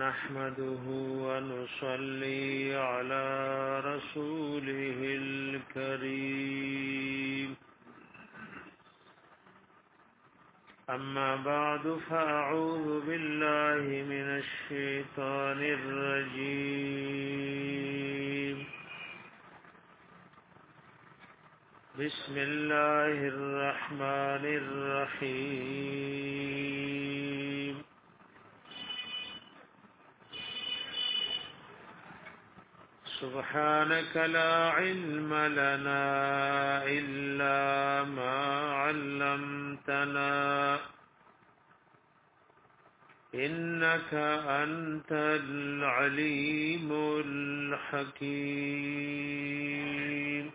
نحمده ونصلي على رسوله الكريم أما بعد فأعوذ بالله من الشيطان الرجيم بسم الله الرحمن الرحيم سبحانك لا علم لنا إلا ما علمتنا إنك أنت العليم الحكيم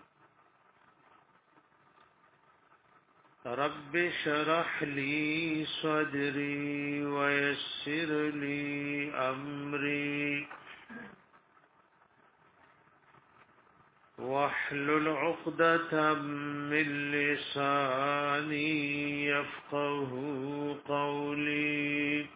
رب اشرح لي صدري ويسر لي أمري واحلل عقدة من لساني يفقه قولي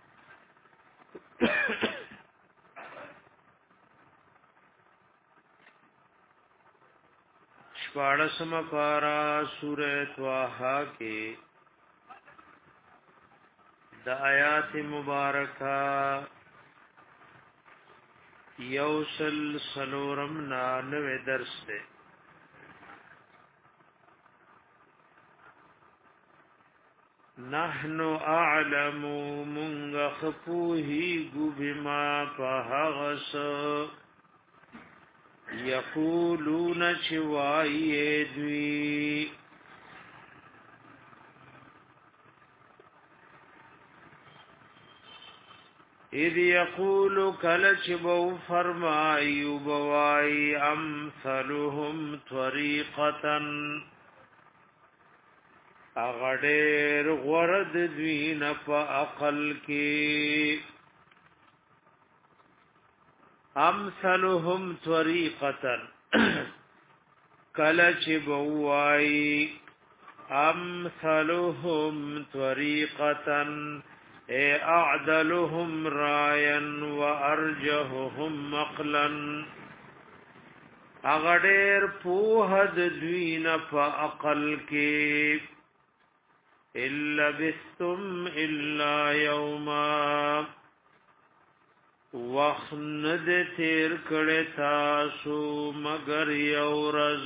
شپاڑسم پارا سورہ طه کے د آیات مبارکہ یوسل سلورم نانوے درس دے نحن اعلم منغ خفوہی گو بما پہغس یقولون چوائی دوی اذ یقول کلچ بو فرمائی بوائی امثلهم طریقتا اغدیر غرد دوین پا اقل کی امثلهم طریقتا کلچ بوائی امثلهم طریقتا اے اعدلهم رایا وارجههم مقلا اغدیر پوہد دوین پا اقل کے الا بستم الا یوما وخند تیر کڑے تاسو مگر یورز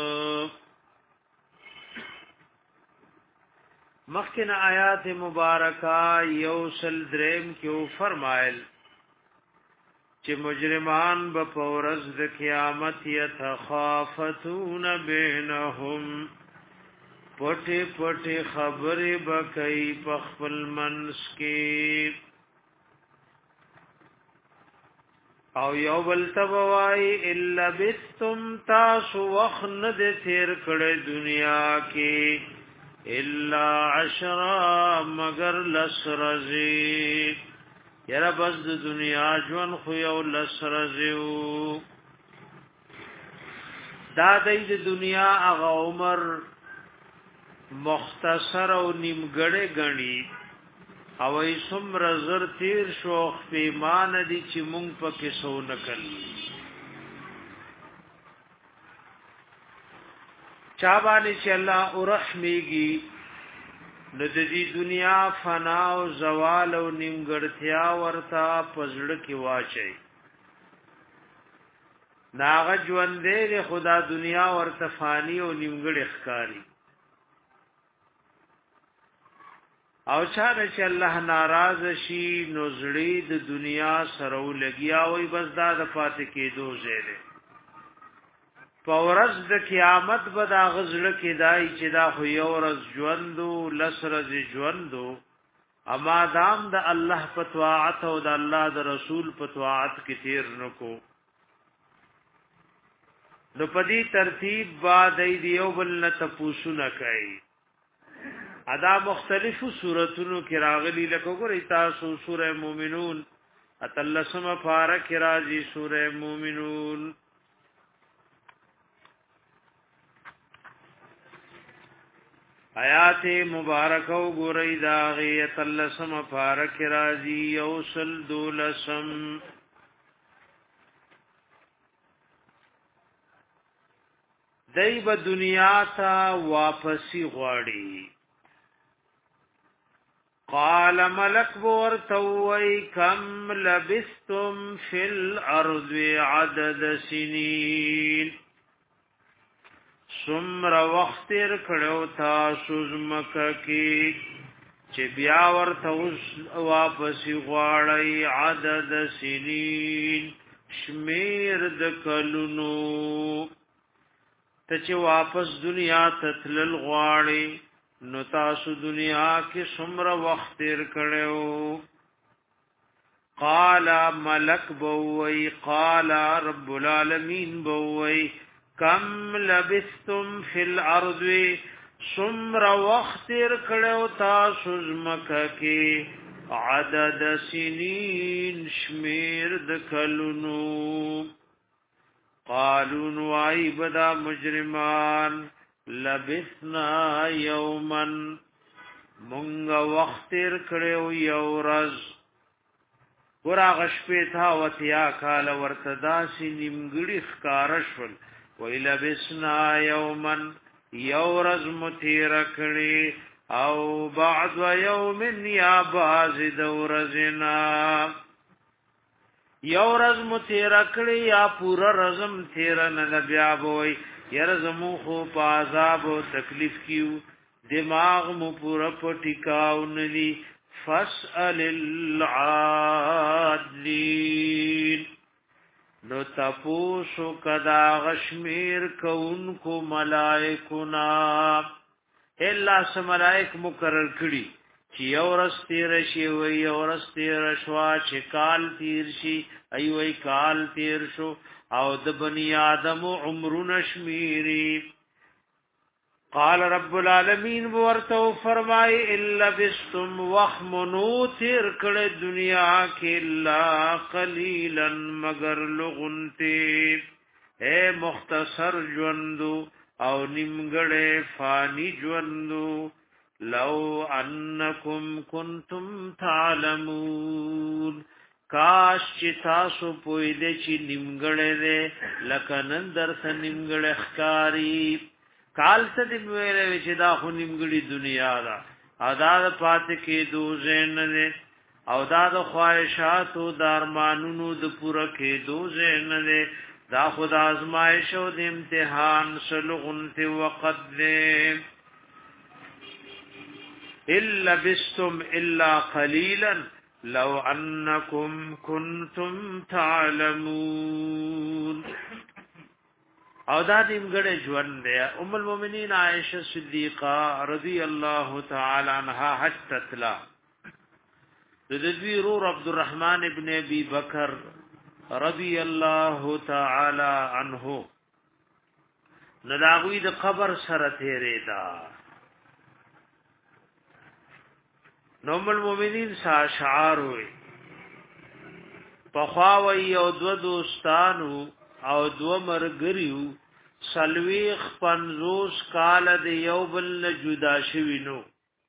مخکن آیات مبارکہ یوسل دریم کیو فرمائل چه مجرمان بپورز د قیامت یتخافتون بینهم پٹی پٹی خبر بکئی پخپل منس کی او یو بلتبوائی الا بستم تاسو وخند تیر کڑے دنیا کی الا عشرا مگر لسرزی یرا بس د دنیا جون خو یو لسرزیو دا د دنیا اغا عمر مختصر او نیمګړې غني او ایسم رزر تیر شوخ پیمان دی چې مونږ پکې سو نکل چابانی چې الله ورحمیږي د دې دنیا فنا او زوال او نیمګړتیا ورتا پزړه کې واچي ناغ ژوندې خدا دنیا ورته فانی او نیمګړ ښکاری او چې الله ناراض شي نو زړې د دنیا سره ولګیا وي بس دا د پاتې کېدو زیره پورز د قیامت به دا غزړه کې دای چې دا خو یو ورځ ژوندو لسرز ژوندو اما دام د الله په طاعت او د الله د رسول په طاعت کې تیر نکو نو په دې ترتیب بعد ایو بل نه تپوسو نه کوي ادا مختلفو سوراتونو کې راغلي لکه ګورئ تاسو سوره مومنون اتلسمه پارک راځي سوره مومنون آیات مبارکه وګورئ دا غیت اللسم فارک راضی یوصل دولسم دایب دنیا تا واپسی غواړي قال ملک ورتوي كم لبستم في الارض عدد سنين سمر وخت تر کړو تاسو زمکه کې چې بیا ورته واپس غواړی عدد سنین شمیر د کلونو ته چې واپس دنیا ته تلل غواړی نو تاسو دنیا کې سمر وخت تر کړو قال ملک بووی قال رب العالمین بووی کم لبستم فی الارض سمر وقت کړو تاسو زمکه کې عدد سنین شمیر د کلونو قالوا وای بدا مجرمان لبثنا یوما مونږ وخت کړو یو ورځ ورا غشپې تا وتیا کال ورتدا سی نیمګړي ښکارشل ویل بسنا یومن یورز متیرکړي او بعد یوم یا باز دورزنا یورز متیرکړي یا پورا رزم تیرن بیا بوي يرزمو خو پازاب او تکلیف کیو دماغ مو پورا پټیکاو نلی فاسأل العادلین نو تپوسو کدا غشمیر کونکو ملائکونا اللہ سے ملائک مقرر کړي چې یو ورځ تیر شي وي یو ورځ تیر شوا چې کال تیر شي ایوي کال تیر شو او د بنی آدم عمرونه شمیري قال رب العالمین ورته فرمای الا بستم وخمنو تیر کړه دنیا کې لا قلیلا مگر لغنتی اے مختصر ژوندو او نیمګړې فانی ژوندو لو انکم کنتم تعلمون کاش چې تاسو پوی دې چې نیمګړې ده لکه نن درته نیمګړې ښکاری کال څه دی ویلې چې دا خو نیمګړې دنیا ده آزاد پات کې دوزن نه او دا د خواهشات او د ارمانونو د پوره کې دوزن نه دا خدا آزمائش او د امتحان سلغنت وقت دې الا بستم الا قليلا لو انکم کنتم تعلمون او دا نیمګړې ژوند دی ام المؤمنین عائشہ صدیقہ رضی الله تعالی عنها حج تطلا د دوی رور عبد الرحمن ابن ابي بکر رضی الله تعالی عنه نداوی د قبر سره تیرې دا ام المؤمنین سا شعار وي پخواوی او دو دوستانو او دو مرګریو سلويخ 50 کال د یو بل نه جدا شوینو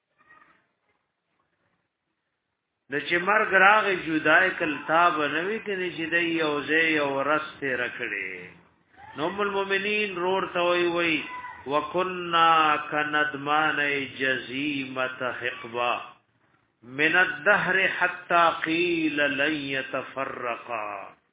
د چې مرګ راغی جدای کلتاب نوې کني چې د یو ځای یو رسته رکړي نو المؤمنین رور توي وي وکنا کندمان جزیمه حقبا من الدهر حتى قيل لن يتفرقا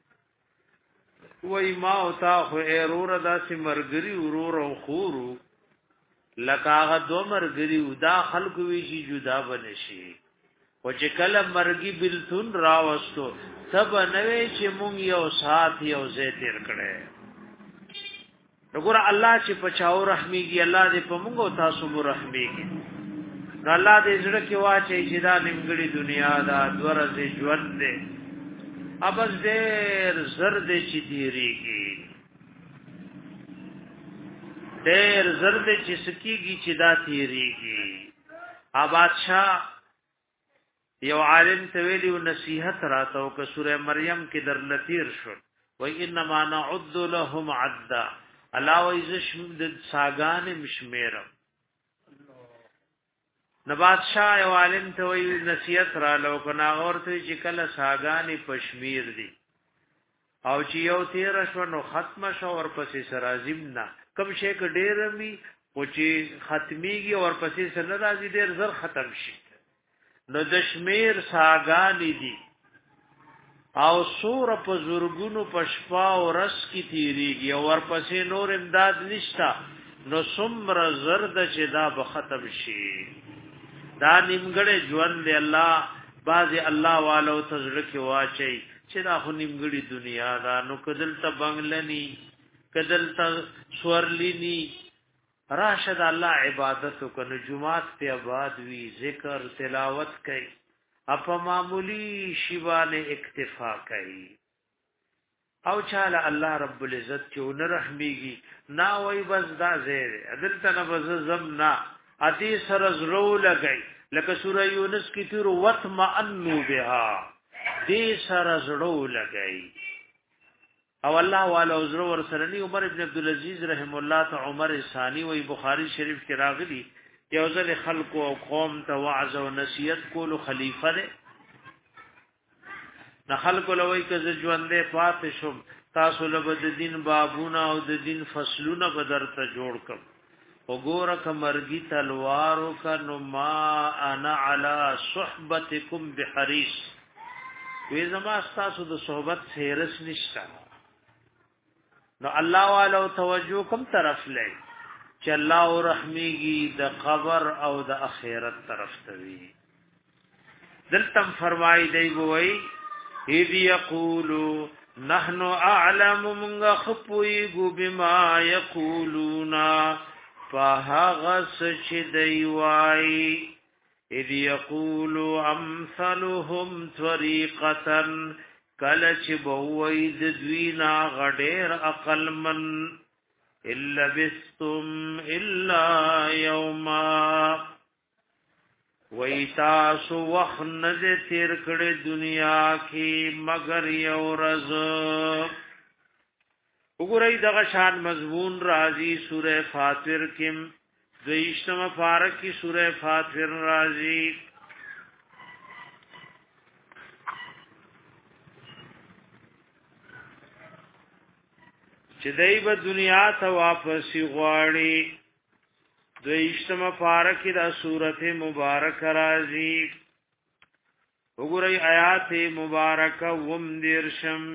وای ما او تا خو ایرور داسې مرګري ورور او خورو لکاغه دو مرګري ودا خلق وی شي جدا بنشي او چې کله مرګي بلتون راوستو سب نوې چې مونږ یو سات یو زه تیر کړي وګوره الله چې پچاو رحميږي الله دې په مونږ او تاسو مو رحميږي الله دې زړه کې واچي چې دا نیمګړي دنیا دا دورځي ژوند دې ابز ډېر زرد چې دیریږي ډېر زرد چې سکیږي چې دا تیریږي بادشاہ یو عالم ته ویلو نصیحت راته او که سوره مریم کې در لتیر شو و انما نعد لهم عدا الا وایز شمد ساغان مشمیرم نبات شاه او عالم ته وی نصیحت را لو کنا اورته چې کله ساګانی پشمیر دي او چې یو تیر شو نو ختم شو اور پسې سرازم نه کم شي ک ډیر می او چې ختميږي اور پسې سر راځي ډیر زر ختم شي نو د شمیر ساګانی دي او سور په زورګونو پشپا او رس کی تیریږي او ور پسې نور امداد نشتا نو سمر زرد چې دا به ختم شي دا نیمګړې ژوند دی الله بازي الله والو تزړه کې واچي چې دا خو نیمګړې دنیا دا نو کدل ته بنگلني کدل ته سورلینی راشد الله عبادت کو جمعات ته آباد وی ذکر تلاوت کوي اپ معمولی شیوانه اکتفا کوي او چاله الله رب العزت چې ونرحميږي نا وای بس دا زیر عدل ته بز زمنا اتی سر زرو لګي لکه سوره یونس کی تیر وتمئنوا بها دې سر زرو لګي او الله والا عذر ور سره ني عمر ابن عبد العزيز رحم الله ته عمر ثاني وی بخاری شریف کې راغلي یو ځل خلق او قوم ته وعظ او نصیحت کول خلیفہ ده نه خلق لوي کزه ژوندې پات شم تاسو له بد دین بابونه او د دین فصلونه بدر ته جوړ کړ وګوره کمرګي تلوارو کا نو ما انا علی صحبتکم بحریص وی زما تاسو د صحبت سیرس نشتا نو الله والو توجه کوم طرف لای چې الله رحمیږي د قبر او د اخرت طرف ته وی دلتم فرمای دی وای اذ یقولو نحن اعلم من خپوی بما یقولون فهغس چې دی وای اذ یقولو امثلهم طریقه کله چې بووی د دوینا غډیر عقل من الا بستم الا یوما ویتاسو وخند تیر کړه دنیا کې مگر یو ورځ وګورئ دغه شان مضمون راځي سوره فاطر کې دویشتم پارک کی سوره فاطر راځي چې دایو دنیا ته واپس غواړي دویشتم پارک کی دا سورته مبارک راځي وګورئ آیات مبارکه وم دیرشم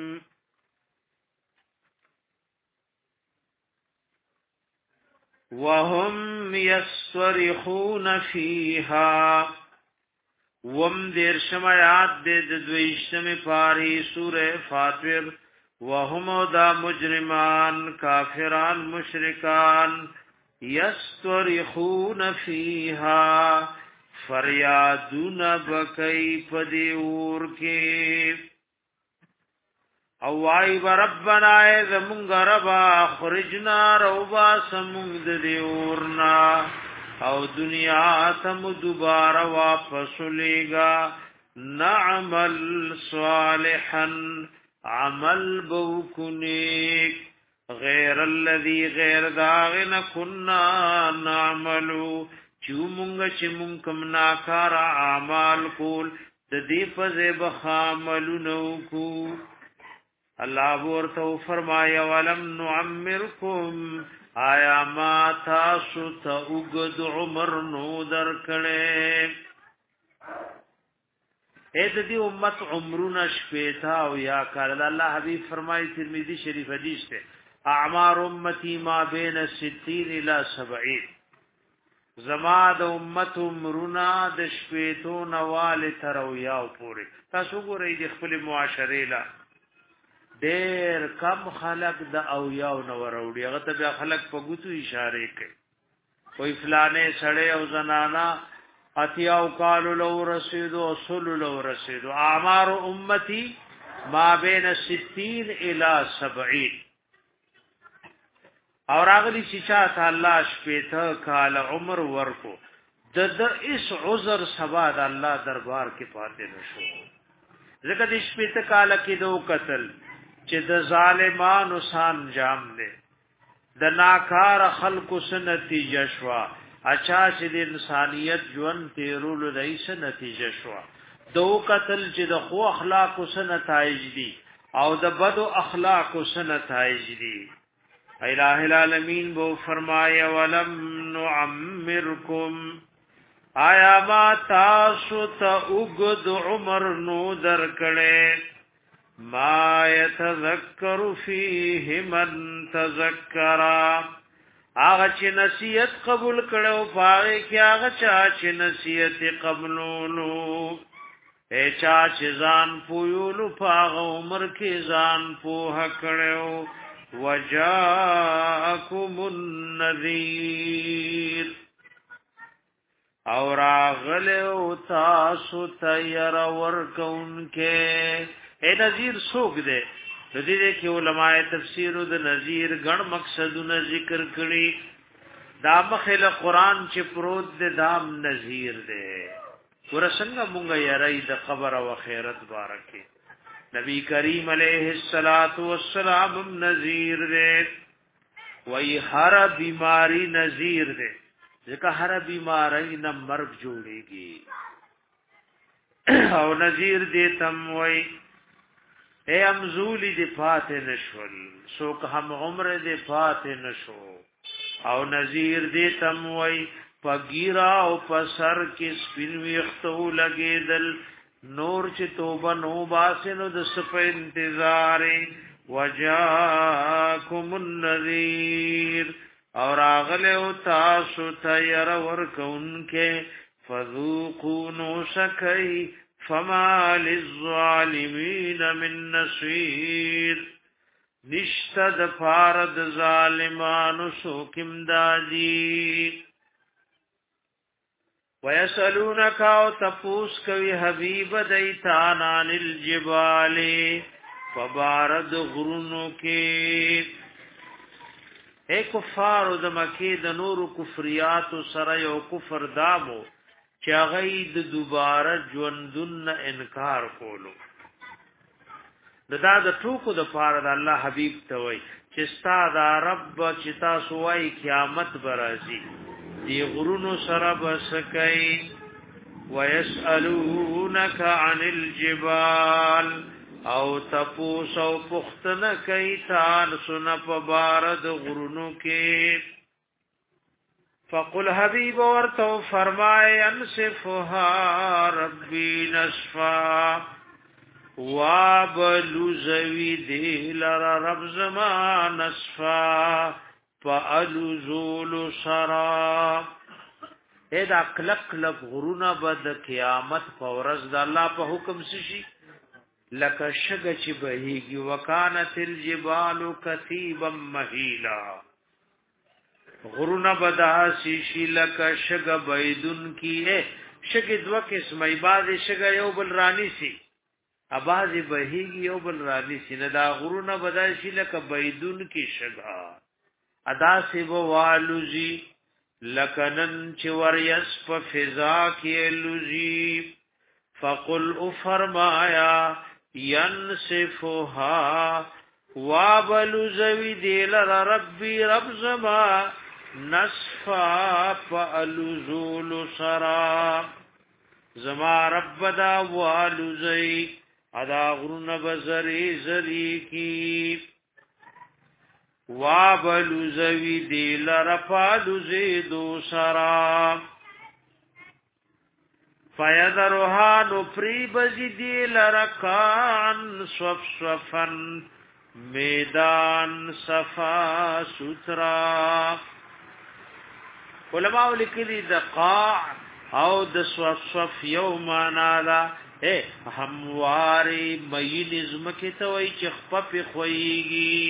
وهم يصرخون فيها وم دیرشم آیات د دویشتم پاری سوره فاطر وهم دا مجرمان کافران مشرکان یسترخون فیها فریادون بکی پدی اور کے او وای ربنا زمونږ ربا خرجنا روبا سمونږ د اورنا او دنیا تم دوباره واپس لېګا نعمل صالحا عمل بوکنیک غیر الذي غیر داغن كنا نعملو چومونگا چمون کم ناکار اعمال کول د دې فزه بخاملو نوکو الله ورته فرمایا ولم نعمرکم آیا ما تاسو ته وګد عمر نو درکړې اې د دې امت عمرونه شپېتا او یا کال الله حبیب فرمایي ترمذی شریف حدیث ته اعمار امتی ما بین 60 الى 70 زما د امت عمرونه د شپېتو نوال تر او یاو پورې تاسو ګورئ د خپل معاشره لا ډېر کم خلق د او یاو نو وروړي هغه ته بیا خلق په ګوتو اشاره کوي کوئی فلانه سړی او زنانا اتیاو قالو لو رسیدو صلو لو رسیدو اعمار امتی ما بین 60 الى 70 اور اغلی شیشا الله شپیته کال عمر ورکو د اس عذر سبا د الله دربار کې پاتې نشو زکه د شپیته کال کې دو قتل چې د ظالمانو سان جام دي د ناکار خلق سنتی جشوا اچھا چې د انسانیت ژوند تیرول رئیس نتیجه شو دو قتل چې د خو اخلاق سره نتایج دي او د بدو اخلاق سره نتایج دي الہ العالمین وہ فرمایا ولم نعمرکم آیا ما تاسو ته وګد عمر نو درکړې ما يتذكر فيه من تذكر هغه چې نصیحت قبول کړو پاره کې هغه چې نصیحت قبولولو چا چې ځان پویولو پاغه عمر کې ځان پوه کړو وجاءكم النذير اور اغلو تاسو تیر ورکونکه اے نذیر سوک دے د دې کې علماء تفسیر د نذیر غن مقصدونه ذکر کړي دا مخله قران چې پروت د دام نذیر دے ورسنګ مونږه یری د قبر او خیرت بارکه نبی کریم علیہ الصلات والسلام نذیر دے وای هر بیماری نذیر دے ځکه هر بیماری نه مرګ جوړیږي او نذیر دې تم وای اے امزولی دی فاتح نشول سوک هم عمر دی فاتح نشو او نذیر دی تموی پگیرا او پسر کی سپینوی اختو لگی دل نور چی توبه نو باسنو دسپ انتظار وجاکم النذیر اور آغلو تاسو تیر ورکونکے فذوقو نو سکی فما للظالمین من نصير نشتد فارد ظالمان سوکم دادی ویسألونک او تپوس کوي حبیب دیتان عن الجبال فبارد غرونو کې اے کفار د مکی د نور کفریات سره یو کفر دامو چې غید دوباره ژوندون انکار کولو دا د ټوکو د پاره د الله حبیب ته وای چې ستا دا رب چې تاسو وای قیامت برازي دی غرونو سره بسکای ويسالونک عن الجبال او تپوسو پختنه کوي تان سن په بارد غرونو کې فقل حبیب ورتو فرمائے انصفها ربی نصفا وابلوزوی دیلر رب زمان نصفا فالوزول سرا اید اقلق لک غرونا بد قیامت فورز دا اللہ پا حکم سشی لکا شگ چی بہیگی وکانت الجبال کثیبا مہیلا غرونا بدا سیشی لکا شگ بیدن کی ہے شگ دو قسمی باز شگ یو بل رانی سی اباز بہیگی یو بل رانی سی ندا غرونا بدا سی لکا بیدن کی شگا ادا سی بوالوزی لکنن چوریس پا فضا کی لوزی فقل افرمایا ینصفها وابلوزوی دیلر ربی رب زما نصفا فالوزول سرا زما رب دا والوزی ادا غرون بزری زری کی وابلوزوی دیلر فالوزی دو سرا فیذرها نفری بزی دیلر کان صفصفن میدان صفا سترا علماء لکلی د قاع او د صفصف یومانا دا همواری مئی نظمکی توی چی خپپ خویگی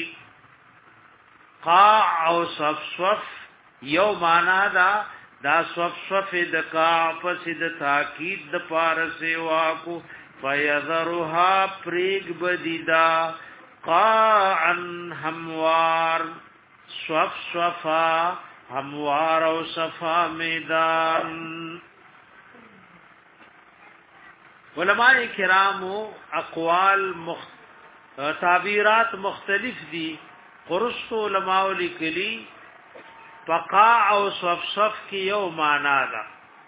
قاع او صفصف یومانا دا صفصف د قاع پس د تاکید د پارسی واکو فیذرها پریگ بدیدا قاعا هموار صفصفا هموار او صفا میدان علماء کرامو اقوال تعبیرات مختلف دی قرص علماء لکلی فقاع او صفصف کی یو معنا ده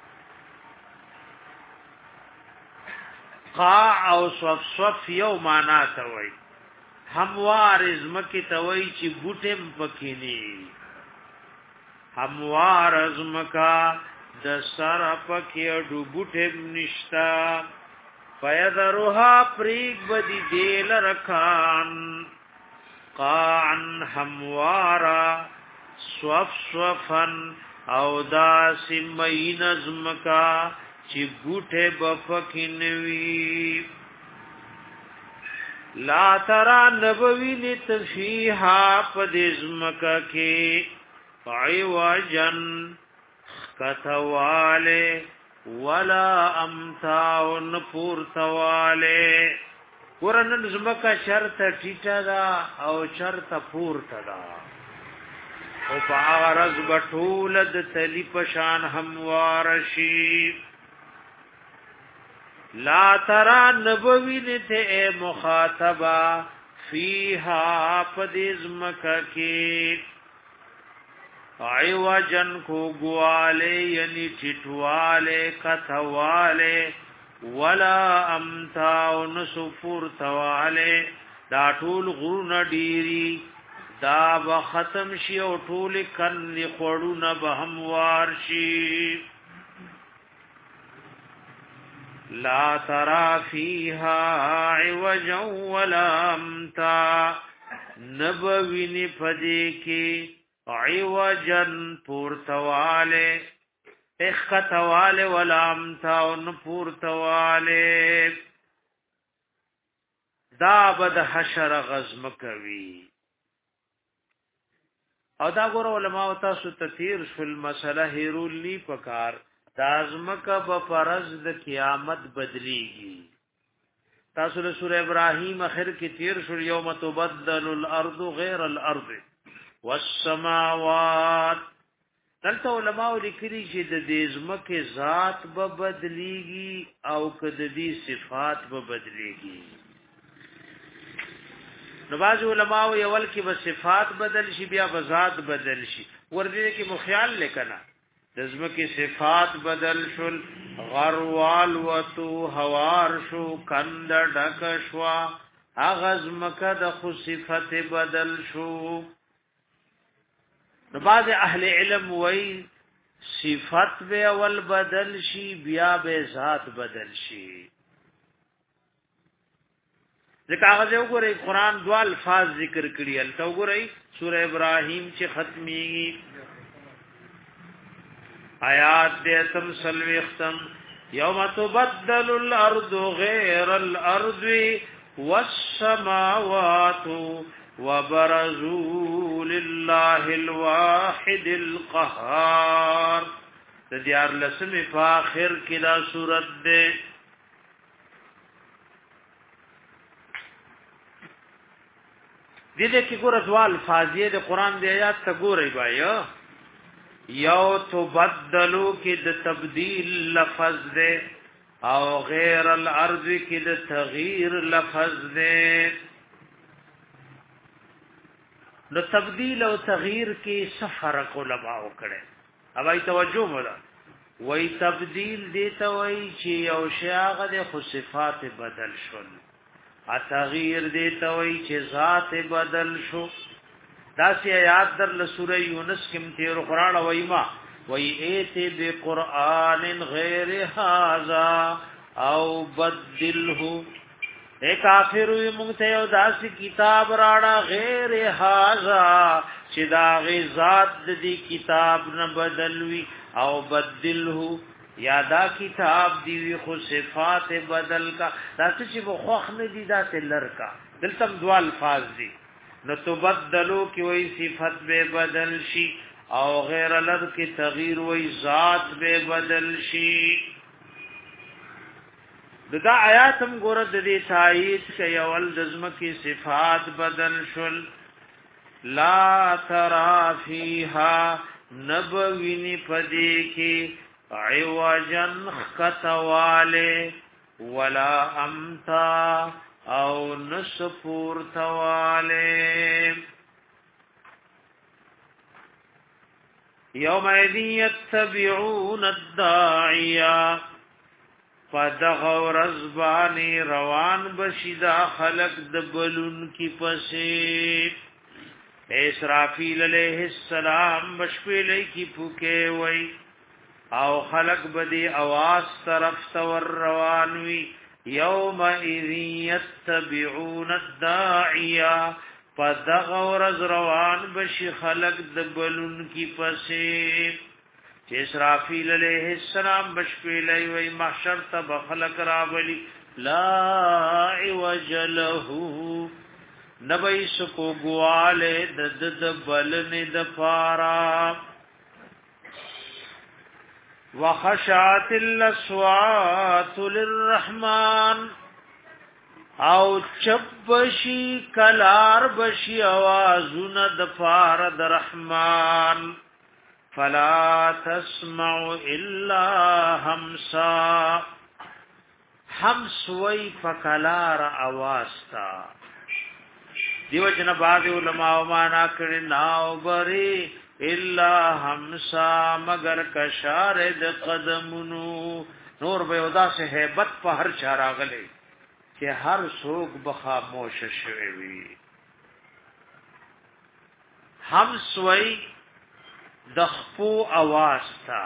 قاع او صفصف یو معنا ته وای هموار ازمکی ته وای چې بوټم پکینی هموار ازمکا د سر پکې ډو بوټم نشتا فیذرها پریک بدی دیل رکان قاعن هموارا صفصفن او دا سمین ازمکا چی بوٹے بفکنوی لا ترا نبوی نتفیحا پدزمکا کی عوجن کتوالے ولا امتاون پورتوالے ورنن زمکا شرط ټیټه دا او شرط پورته دا او پاغرز بطولد تلی پشان هموارشی لا ترا نبوین تے اے مخاطبا فیہا پدزمکا کی عوجن کو گوالے یعنی ٹھٹوالے کتوالے ولا امتاون سفور تواله دا ټول غرون ډیری دا به ختم شي او ټول کن خړونه به هموار شي لا ترى فيها عوجا ولا امتا نبوین پدې کې عوجا پورتواله اختواله ولامتا ان پورتواله دا بد حشر غزم کوي او دا ګور علماء تاسو تفسیر فل مسله هیرول نی پکار دازمکه په فرض د قیامت بدلیږي تاسو له سوره ابراهیم اخر کې تیر شو یوم تبدل الارض غیر الارض والسماوات دلته علماء لیکلي چې د دې ځمکه ذات به بدليږي او کده دې صفات به بدليږي نو باز علماء یول کې به صفات بدل شي بیا به ذات بدل شي ورته کې مخیال لیکنا د ځمکه صفات بدل شول غروال وتو هوار شو کند ډک شو اغه ځمکه د خو صفات بدل شو نو بعض اهل علم وای صفات به اول بدل شي بیا به ذات بدل شي ځکه هغه وګورئ قران دوا الفاظ ذکر کړي ال تو وګورئ سوره ابراهیم چې ختمي آیات دې تم سلوي ختم یوم تبدل الارض غیر الارض والسماوات وبرزوا لله الواحد القهار تدیار لسم فاخر کلا سورت دے دیده کی گورا دوال فاضیه دے قرآن دے آیات تا گورای بایا یو تبدلو کی د تبدیل لفظ دے او غیر الارض کی د تغییر لفظ دے نو تبدیل او تغییر کې سفرق علماء وکړي اوبای توجه مولا وای تبدیل دیتا وای چې یو شیاغه د صفات بدل شول ا تغییر دیتا وای چې ذات بدل شو دا سی آیات در سوره یونس کې تیر قران وای ما وای ایت بقران غیر هذا او بدله اے کافر وی مونږ ته یو داسې کتاب راړه غیر هاذا چې دا غي ذات دې کتاب نه بدلوي او بدله یادا کتاب دی وی خو صفات بدل کا داسې چې بخوخ نه دي داسې لړکا دلته دوا الفاظ دي نو تبدلو کی وی صفت به بدل شي او غیر لد کی تغییر وی ذات به بدل شي دا آیاتم ګورد دې تایید کوي اول دزم کی صفات بدل شل لا ترى فيها نبوین پدې کې عوجن خطواله ولا امتا او نسپور تواله یومئذ یتبعون الداعیہ فدغو رزبانی روان بشدا خلق دبلن کی پسے اسرافیل علیہ السلام بشپیلی کی پھوکے وئی او خلق بدی آواز طرف تور روانوی یومئذ یتبعون الداعیہ فدغو رز روان بشی خلق دبلن کی پسے اسرافیل علیہ السلام بشپیلی وی محشر تب خلق راولی لا عوج له نبی سکو گوالے دد بلن دفارا وخشات الاصوات للرحمن او چبشی کلار بشی آوازون دفار درحمان فلا تسمع الا همسا همس وی فکلار آوازتا دیو جن بعض علماء مانا کرنے ناو بری الا همسا مگر کشارد قدمنو نور بیودا سے حیبت پا ہر چارا گلے کہ ہر سوک بخاموش شوی همس وی دخپو آواز تا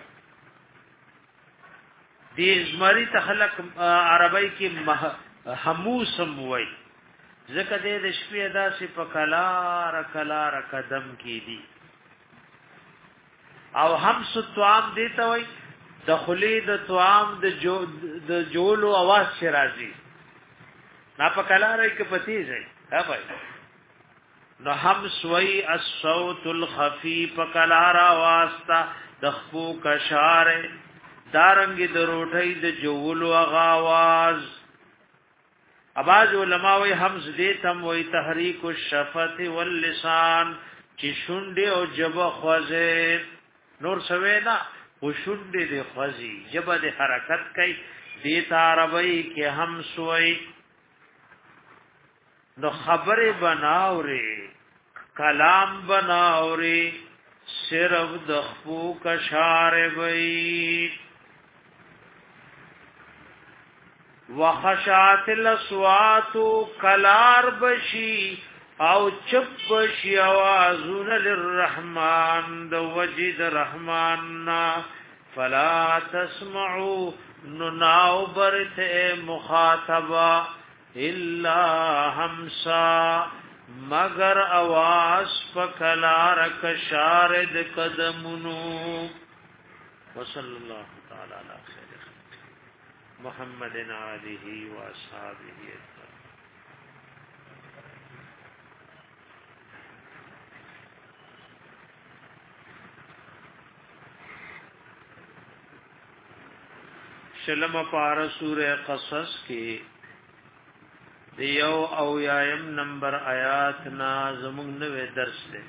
دیز مری تخلق عربی کی حموسم وی ذکر دے دشپی ادا سی پا کلار قدم کی دی او همس توام دیتا وی دخلی د توام د جولو آواز چی رازی نا پا کلار ایک پتیز ہے ہاں بھائی نو همس وی الصوت الخفی پکلارا واسطا دخپو کشار دارنگی دروٹی د جولو اغاواز اباز علماء وی همس دیتم وی تحریک الشفت واللسان چی شنڈی او جب خوزی نور سوینا و شنڈی دی خوزی جب دی حرکت کئی دیتا عربی کے همس وی نو خبر بناوری کلام بناوری صرف دخپو کشار بئی وخشات الاصوات کلار بشی او چپ بشی آوازون للرحمن دو وجد رحماننا فلا تسمعو نناو برت مخاطبا الا همسا مگر آواز پکلار کشارد قدمنو وصلی اللہ تعالی علی خیر محمد آلہ و اصحابہ اجمعین. شلم پارا سورہ قصص کی دیو او یایم نمبر آیات نا زمون نوے درس دے.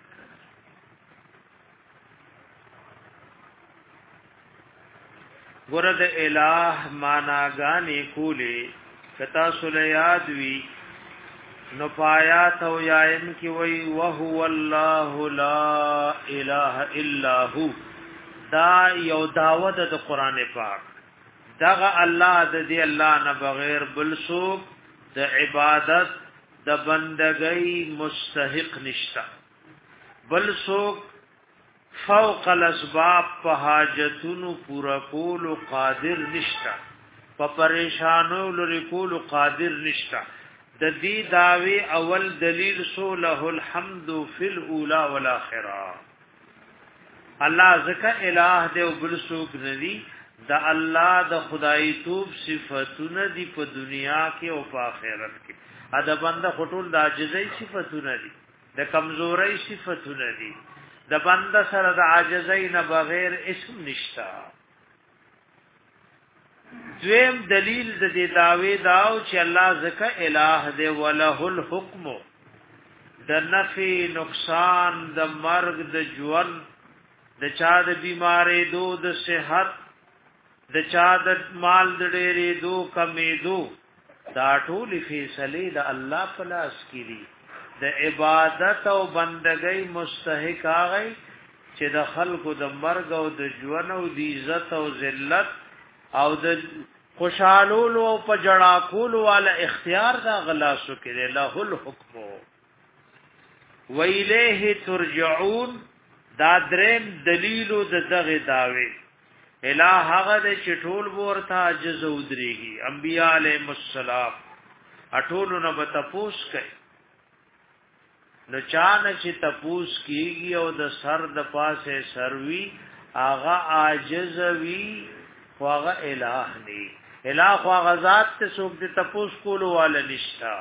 گرد الہ ماناگانی کولی کتا سلیاد وی نپایات او یایم کی وی وہو اللہ لا الہ الا ہو. دا یو دعوت دا قرآن پاک داغا اللہ دا دی اللہ نا بغیر بلسوک د عبادت د بندگی مستحق نشتا بل سوک فوق الاسباب په حاجتونو پورا کول قادر نشتا په پریشانو لری کول قادر نشتا. د دې داوی اول دلیل سو له الحمد فی الاولى والاخره الله زکه الہ دې او بل سوک ندی دا الله د خدای توب صفاتونه دی په دنیا کې او په آخرت کې. ا د بنده خټول د عاجزۍ صفاتونه دي د کمزورۍ صفاتونه دي د بنده سره د عاجزۍ نه بغیر اسم نشتا. دویم دلیل د دې داوی داو چې الله زکه الہ دی وله الحکم د نفي نقصان د مرګ د ژوند د چا د بیمارې دو د صحت د چا د مال د ډېرې دو کمې دو دا ټول فیصله د الله په لاس کې دي. د عبادت او بندګۍ مستحق هغه چې د خلکو د مرګ او د ژوند او د عزت او ذلت او د خوشالولو او په جړا کولو والا اختیار دا غلاسو کې له الحكم ویلیه ترجعون دا درم دلیل د دغه داوی الہ هغه د چټول ورته عجز او درېږي انبیاء علیهم السلام اټولو نه بتپوس کوي نو چانه چې تپوس کیږي او د سر د پاسه سروي هغه عاجز وی هغه الہ دی الہ هغه ذات ته څوک د تپوس کولو والا نشتا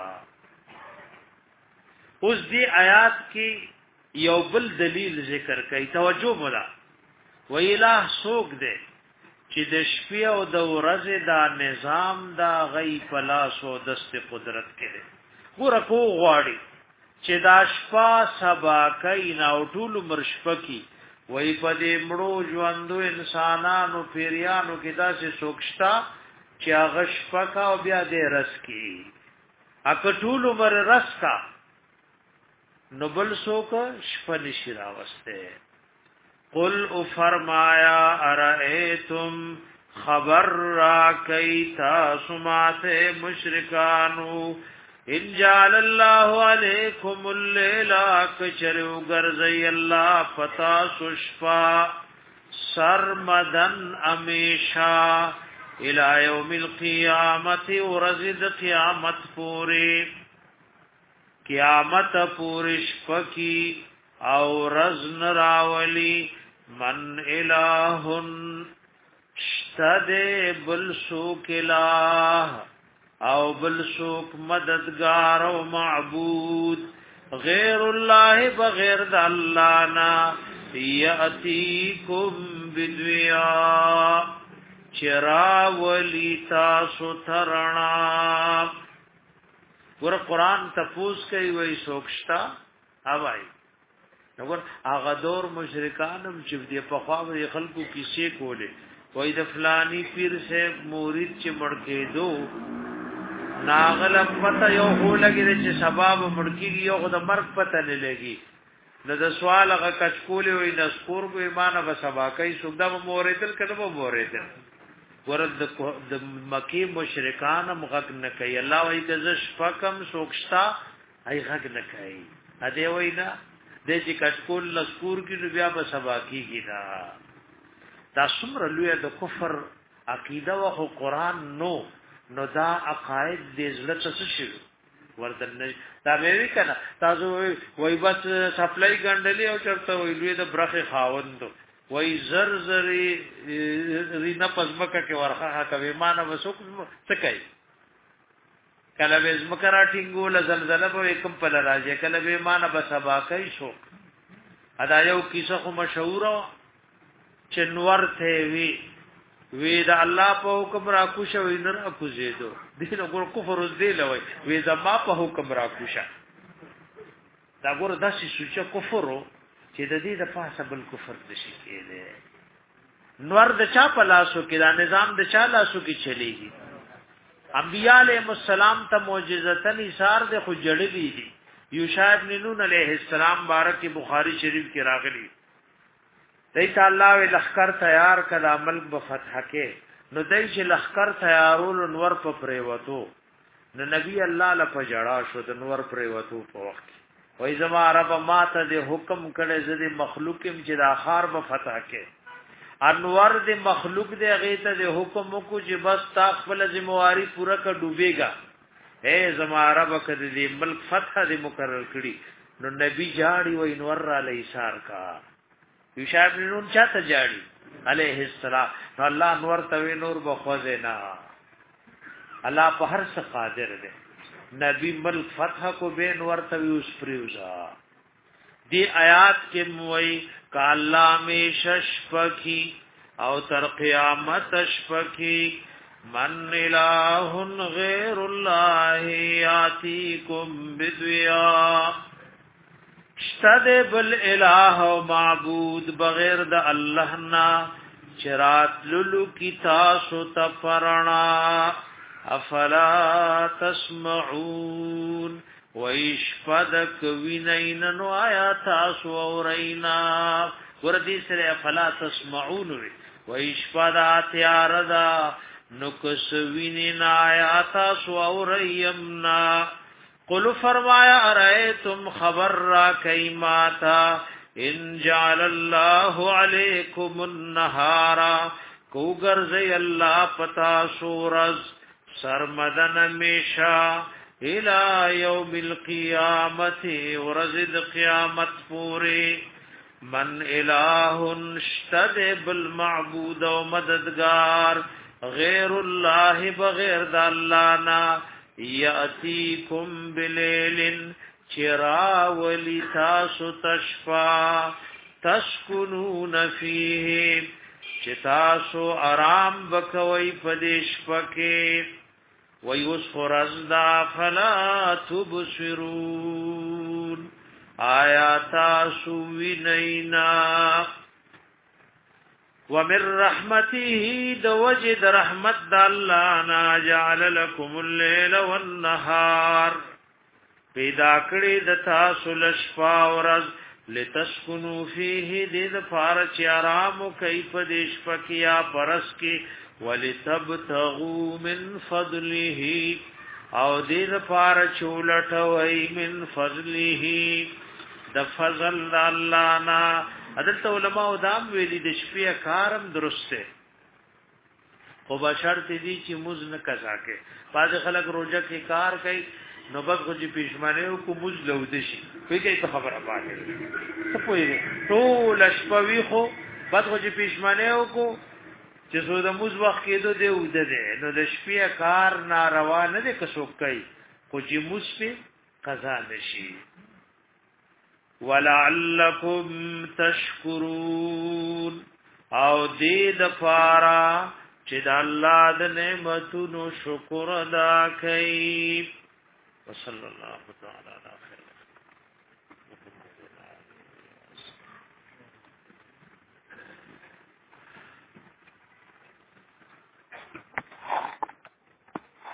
اوس دی آیات کې یو بل دلیل ذکر کوي توجه مولا و الہ څوک دی چې د شپې او د ورځې دا نظام دا غي پلاس او دست قدرت کړي ګوره کو غواړي چې دا شپه سبا کوي نو ټول مرشپکی وای په دې مړو ژوندو انسانانو پیریانو کې داسې سوکشتا چې هغه شپه او بیا دې رس کی اګه ټول عمر رس کا نو بل سوک شپه نشي راوسته قل او فرمایا ارئیتم خبر را کیتا سماتے مشرکانو ان جعل الله علیکم اللیل کچرو گرزی اللہ پتا سشفا سرمدن امیشا الى یوم القیامت ورزد قیامت پوری قیامت پورش پکی او رزن راولی من الہن شتد بلسوک الہ او بلسوک مددگار او معبود غیر اللہ بغیر د اللہ نا یأتیکم بدویا چراولی تاسو ترنا ور قرآن تپوس کئی وی سوکشتا آوائی نګور هغه دور مشرکانم چې د پخوا د خلکو کیسې کولې وای د فلانی پیر سے مرید چې مړ کېدو ناغله پته یو هو لګی چې سبب مړ کېږي یو د مرګ پته نه لګي نو د سوال هغه کچکولې وای د سکور کو ایمانه به سبا کوي سودا به موریدل کله به موریدل ورته د مکی مشرکان مغک نه کوي الله وای د شفقم سوکشتا ای غک نه کوي ا دې وینا د چې کټکول لسکور کې بیا به سبا کیږي دا څومره لوی د کفر عقیده او قرآن نو دا عقاید دې زړه څه شي ورته دا مې کنه تاسو وای بس سپلای ګندلې او چرته وای لوی د برخه خاوند وای زر زری رینا پزمکه کې ورخه کوي مان وسوک څه کوي کله به زمکرا ټینګول زلزلہ به کوم په راځي کله به مان به سبا کوي شو ادا یو کیسه خو مشهور چې نور ته وی دا الله په حکم را کوشه وی نه را کوزیدو دین وګور کفر دې لوي وی زما په حکم را کوشه دا ګور داسې سوچ کفر چې د دې د پاسه بل کفر نشي کېده نور د چا په لاسو کې دا نظام د چا لاسو کې چلیږي انبیاء علیهم السلام ته معجزتن ایثار د خو جړلې دي یوشع ابن نون علیہ السلام بارک بخاری شریف کې راغلی دیت الله و لخر تیار کړه ملک په فتح کې نو دای چې لخر تیارول نور په پریوتو نو نبی الله له پجړا شو د نور پریوتو په وخت وای زما رب ماته د حکم کړه زدي مخلوقم چې د اخر په فتح کې انور د مخلوق د غیته د حکم کو چې بس تا خپل ذمہواری پورا ک ډوبېګا اے زما رب کړه د ملک فتح د مقرر کړي نو نبی جاړي و انور علی اشار کا یوشع ابن نون چاته جاړي علیہ السلام الله انور ته نور بخوځه نا الله په هر څه قادر دی نبی ملک فتح کو به انور ته اوس پریوزا دی آیات کې موي کالا می ششفکی او تر قیامت شفکی من الہ غیر اللہ یاتیکم بدویا اشتد بل الہ و معبود بغیر د اللہ نا چرات للو کی تاسو تپرنا افلا تسمعون ویشفدک وینیننو آیا تاسو اورینا ور دې سره فلا تسمعون و اشفادا تیاردا نکسوین آیات سو اوريمنا قل فرمایا ارایتم خبر را کایماتا ان جعل الله علیکم النهار کو گرزی اللہ پتا سورز سرمدن میشا الى یوم القیامت ورزد قیامت پوری من الہ اشتد بالمعبود و مددگار غیر اللہ بغیر دا اللہ نا یأتیکم بلیل چرا ولی تاسو تشفا تسکنون فیه چتاسو آرام بکوی پدیش پکی ویسخر ازدا فلا تبصرون آیاتا وینینا ومن رحمته دوجد رحمت دالانا جعل لكم الليل والنهار پیدا کړی د تاسو لشفا ورځ لتسكنوا فيه دید فارچ آرام کیف دیش پکیا پرس کی ولتبتغوا من فضله او دید فارچ ولټوي من فضله د فضل الله نا عدالت علماء دام ویلی د شپې کارم درسته خو بشرط دي چې موز نه قضا کې بعض خلک روزه کې کار کوي نو بس خو چې پښمنه کو موز لود شي په کې څه خبره پاتې څه پوهیږي ټول شپوي خو بس خو چې پښمنه کو چې زو د موز وخت کېدو دی ود دی نو د شپې کار ناروا نه دي که څوک کوي خو چې موز په قضا نشي ولعلکم تشکرون او دې د پارا چې د الله د نعمتونو شکر ادا کړئ وصلی الله تعالی